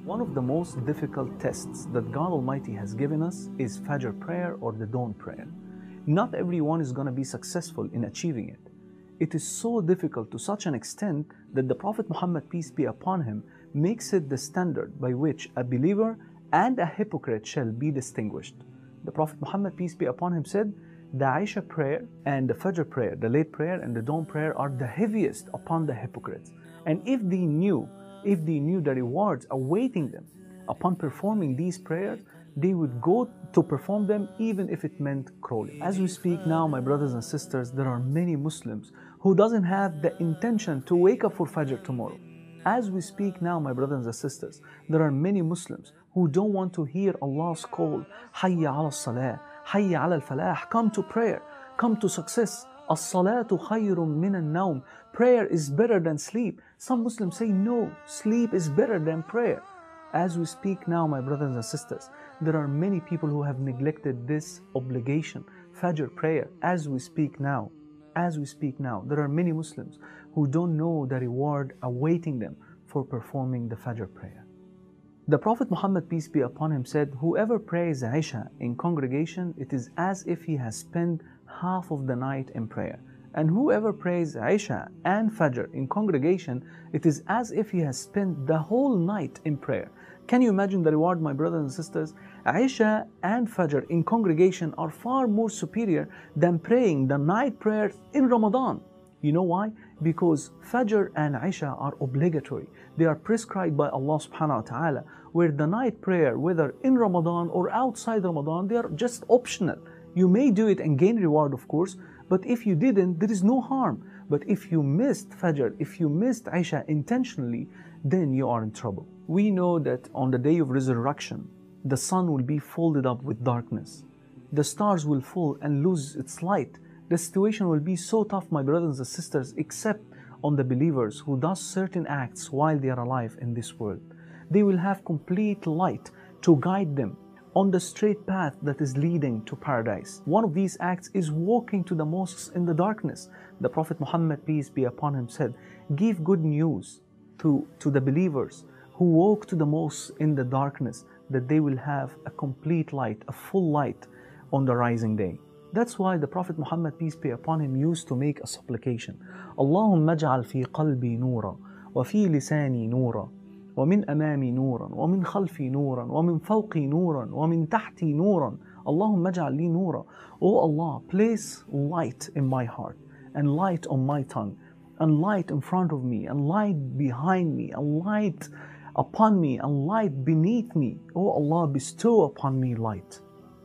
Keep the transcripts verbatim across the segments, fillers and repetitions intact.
One of the most difficult tests that God Almighty has given us is Fajr prayer or the dawn prayer. Not everyone is going to be successful in achieving it. It is so difficult to such an extent that the Prophet Muhammad, peace be upon him, makes it the standard by which a believer and a hypocrite shall be distinguished. The Prophet Muhammad, peace be upon him, said, the Aisha prayer and the Fajr prayer, the late prayer and the dawn prayer, are the heaviest upon the hypocrites. And if they knew, if they knew the rewards awaiting them upon performing these prayers, they would go to perform them even if it meant crawling. As we speak now, my brothers and sisters, there are many Muslims who doesn't have the intention to wake up for Fajr tomorrow. As we speak now, my brothers and sisters, there are many Muslims who don't want to hear Allah's call, Hayya ala salah, Hayya ala al-falah, come to prayer, come to success. As-salatu khayrun min al-nawm. Prayer is better than sleep. Some Muslims say no, sleep is better than prayer. As we speak now, my brothers and sisters, there are many people who have neglected this obligation, Fajr prayer. As we speak now, as we speak now, there are many Muslims who don't know the reward awaiting them for performing the Fajr prayer. The Prophet Muhammad, peace be upon him, said, whoever prays Isha in congregation, it is as if he has spent half of the night in prayer. And whoever prays Isha and Fajr in congregation, it is as if he has spent the whole night in prayer. Can you imagine the reward, my brothers and sisters? Isha and Fajr in congregation are far more superior than praying the night prayers in Ramadan. You know why? Because Fajr and Isha are obligatory. They are prescribed by Allah subhanahu wa ta'ala, where the night prayer, whether in Ramadan or outside Ramadan, they are just optional. You may do it and gain reward, of course, but if you didn't, there is no harm. But if you missed Fajr, if you missed Isha intentionally, then you are in trouble. We know that on the day of resurrection, the sun will be folded up with darkness. The stars will fall and lose its light. The situation will be so tough, my brothers and sisters, except on the believers who does certain acts while they are alive in this world. They will have complete light to guide them on the straight path that is leading to paradise. One of these acts is walking to the mosques in the darkness. The Prophet Muhammad, peace be upon him, said, give good news to, to the believers who walk to the mosques in the darkness, that they will have a complete light, a full light on the rising day. That's why the Prophet Muhammad, peace be upon him, used to make a supplication. Allahumma aj'al fi qalbi noora, wa fi lisani noora, wa min amami nooran, wa min khalfi nooran, wa min fawqi nooran, wa min tahti nooran. Allahumma aj'al li noora. Oh Allah, place light in my heart, and light on my tongue, and light in front of me, and light behind me, and light upon me, and light beneath me. Oh Allah, bestow upon me light.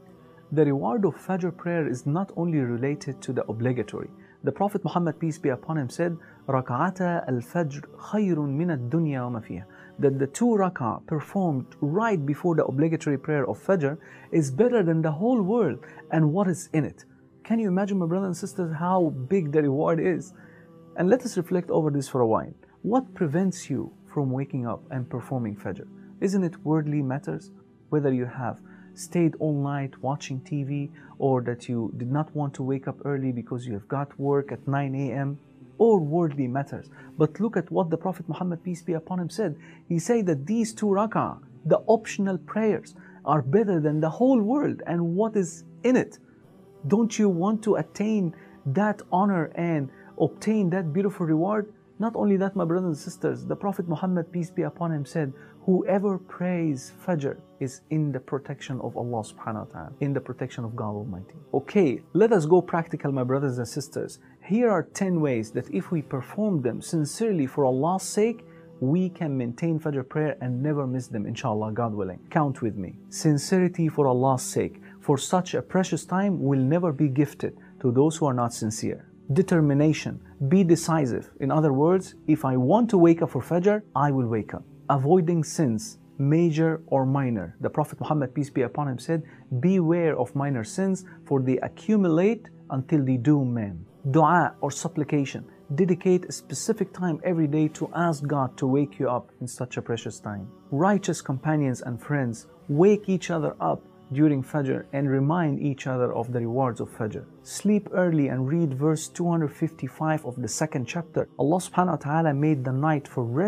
The reward of Fajr prayer is not only related to the obligatory. The Prophet Muhammad, peace be upon him, said, Rak'ata al-Fajr khayrun min ad-dunya wa ma fiha. That the two rak'ah performed right before the obligatory prayer of Fajr is better than the whole world and what is in it. Can you imagine, my brothers and sisters, how big the reward is? And let us reflect over this for a while. What prevents you from waking up and performing Fajr? Isn't it worldly matters? Whether you have stayed all night watching T V, or that you did not want to wake up early because you have got work at nine A M, or worldly matters. But look at what the Prophet Muhammad, peace be upon him, said. He said that these two rak'ah, the optional prayers, are better than the whole world and what is in it. Don't you want to attain that honor and obtain that beautiful reward? Not only that, my brothers and sisters, the Prophet Muhammad, peace be upon him, said, whoever prays Fajr is in the protection of Allah subhanahu wa ta'ala, in the protection of God Almighty. Okay, let us go practical, my brothers and sisters. Here are ten ways that if we perform them sincerely for Allah's sake, we can maintain Fajr prayer and never miss them, inshallah, God willing. Count with me. Sincerity for Allah's sake. For such a precious time will never be gifted to those who are not sincere. Determination. Be decisive. In other words, if I want to wake up for Fajr, I will wake up. Avoiding sins, major or minor. The Prophet Muhammad, peace be upon him, said, beware of minor sins, for they accumulate until they doom man. Dua or supplication. Dedicate a specific time every day to ask God to wake you up in such a precious time. Righteous companions and friends, wake each other up during Fajr and remind each other of the rewards of Fajr. Sleep early and read verse two hundred fifty-five of the second chapter. Allah subhanahu wa ta'ala made the night for rest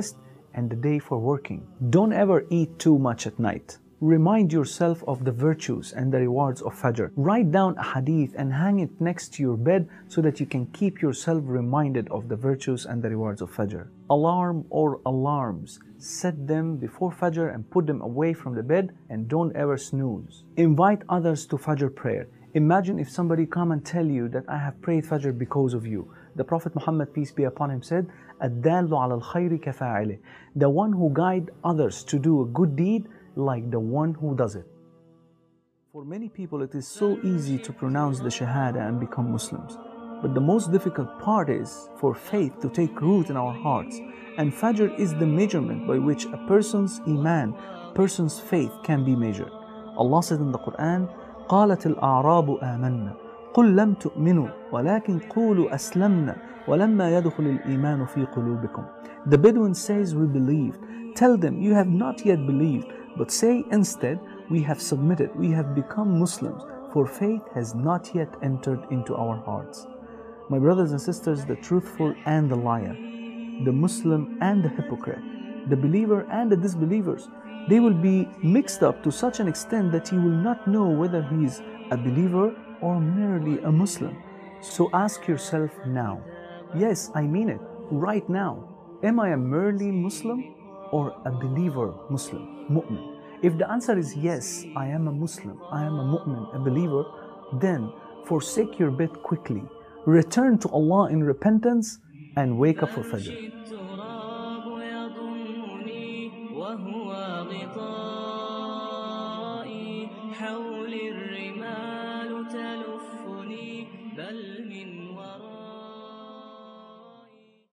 and the day for working. Don't ever eat too much at night. Remind yourself of the virtues and the rewards of Fajr. Write down a hadith and hang it next to your bed so that you can keep yourself reminded of the virtues and the rewards of Fajr. Alarm or alarms, set them before Fajr and put them away from the bed, and don't ever snooze. Invite others to Fajr prayer. Imagine if somebody come and tell you that I have prayed Fajr because of you. The Prophet Muhammad, peace be upon him, said, "Ad-dallu ala al-khayri kafa'ilih." The one who guide others to do a good deed like the one who does it. For many people, it is so easy to pronounce the Shahada and become Muslims. But the most difficult part is for faith to take root in our hearts. And Fajr is the measurement by which a person's Iman, a person's faith can be measured. Allah said in the Quran, قالت الأعراب آمنا قل لم تؤمنوا ولكن قولوا أسلمنا ولما يدخل الإيمان في قلوبكم. The Bedouin says, we believed. Tell them, you have not yet believed, but say instead, we have submitted, we have become Muslims, for faith has not yet entered into our hearts. My brothers and sisters, the truthful and the liar, the Muslim and the hypocrite, the believer and the disbelievers, they will be mixed up to such an extent that you will not know whether he is a believer or merely a Muslim. So ask yourself now, yes, I mean it, right now, am I a merely Muslim or a believer Muslim, mu'min? If the answer is yes, I am a Muslim, I am a mu'min, a believer, then forsake your bed quickly, return to Allah in repentance, and wake up for Fajr.